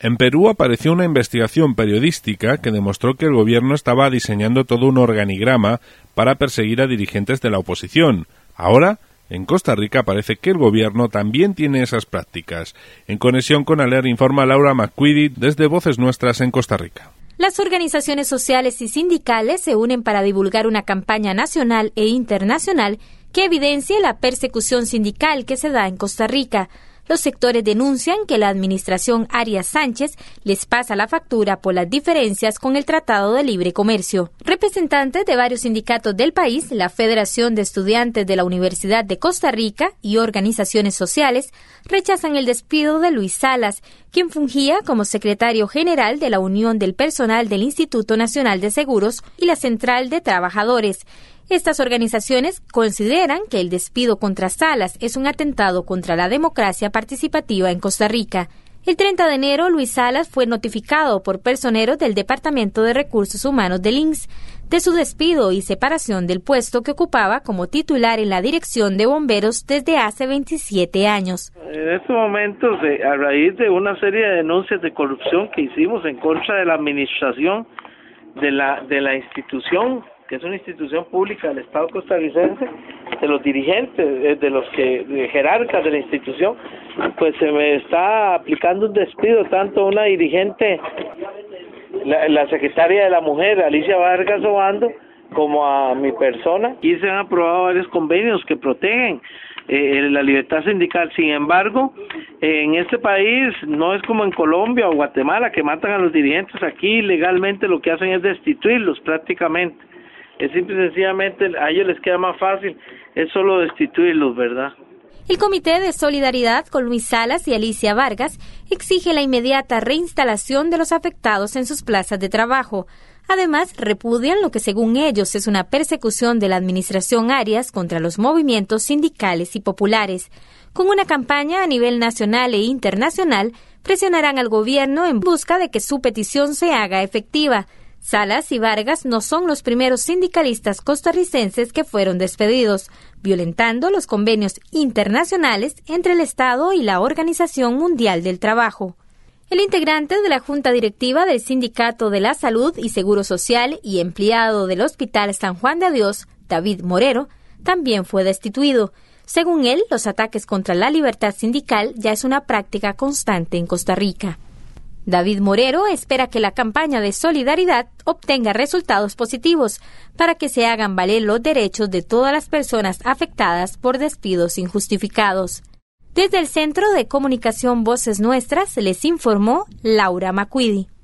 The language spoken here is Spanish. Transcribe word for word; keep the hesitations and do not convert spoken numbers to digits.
En Perú apareció una investigación periodística que demostró que el gobierno estaba diseñando todo un organigrama para perseguir a dirigentes de la oposición. Ahora, en Costa Rica parece que el gobierno también tiene esas prácticas. En conexión con ALER informa Laura McQueedy desde Voces Nuestras en Costa Rica. Las organizaciones sociales y sindicales se unen para divulgar una campaña nacional e internacional que evidencie la persecución sindical que se da en Costa Rica. Los sectores denuncian que la administración Arias Sánchez les pasa la factura por las diferencias con el Tratado de Libre Comercio. Representantes de varios sindicatos del país, la Federación de Estudiantes de la Universidad de Costa Rica y organizaciones sociales rechazan el despido de Luis Salas, quien fungía como secretario general de la Unión del Personal del Instituto Nacional de Seguros y la Central de Trabajadores. Estas organizaciones consideran que el despido contra Salas es un atentado contra la democracia participativa en Costa Rica. El treinta de enero, Luis Salas fue notificado por personeros del Departamento de Recursos Humanos del I N S de su despido y separación del puesto que ocupaba como titular en la Dirección de Bomberos desde hace veintisiete años. En estos momentos, eh, a raíz de una serie de denuncias de corrupción que hicimos en contra de la administración de la, de la institución, que es una institución pública del Estado costarricense, de los dirigentes, de los que de jerarcas de la institución, pues se me está aplicando un despido tanto a una dirigente, la, la secretaria de la Mujer, Alicia Vargas Obando, como a mi persona. Y se han aprobado varios convenios que protegen eh, la libertad sindical. Sin embargo, eh, en este país no es como en Colombia o Guatemala, que matan a los dirigentes. Aquí legalmente lo que hacen es destituirlos prácticamente. Es simple y sencillamente, a ellos les queda más fácil, es solo destituirlos, ¿verdad? El Comité de Solidaridad con Luis Salas y Alicia Vargas exige la inmediata reinstalación de los afectados en sus plazas de trabajo. Además, repudian lo que según ellos es una persecución de la administración Arias contra los movimientos sindicales y populares. Con una campaña a nivel nacional e internacional, presionarán al gobierno en busca de que su petición se haga efectiva. Salas y Vargas no son los primeros sindicalistas costarricenses que fueron despedidos, violentando los convenios internacionales entre el Estado y la Organización Mundial del Trabajo. El integrante de la Junta Directiva del Sindicato de la Salud y Seguro Social y empleado del Hospital San Juan de Dios, David Morero, también fue destituido. Según él, los ataques contra la libertad sindical ya es una práctica constante en Costa Rica. David Morero espera que la campaña de solidaridad obtenga resultados positivos para que se hagan valer los derechos de todas las personas afectadas por despidos injustificados. Desde el Centro de Comunicación Voces Nuestras les informó Laura McQueedy.